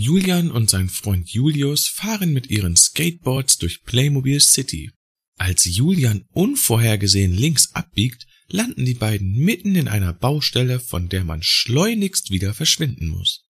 Julian und sein Freund Julius fahren mit ihren Skateboards durch Playmobil City. Als Julian unvorhergesehen links abbiegt, landen die beiden mitten in einer Baustelle, von der man schleunigst wieder verschwinden muss.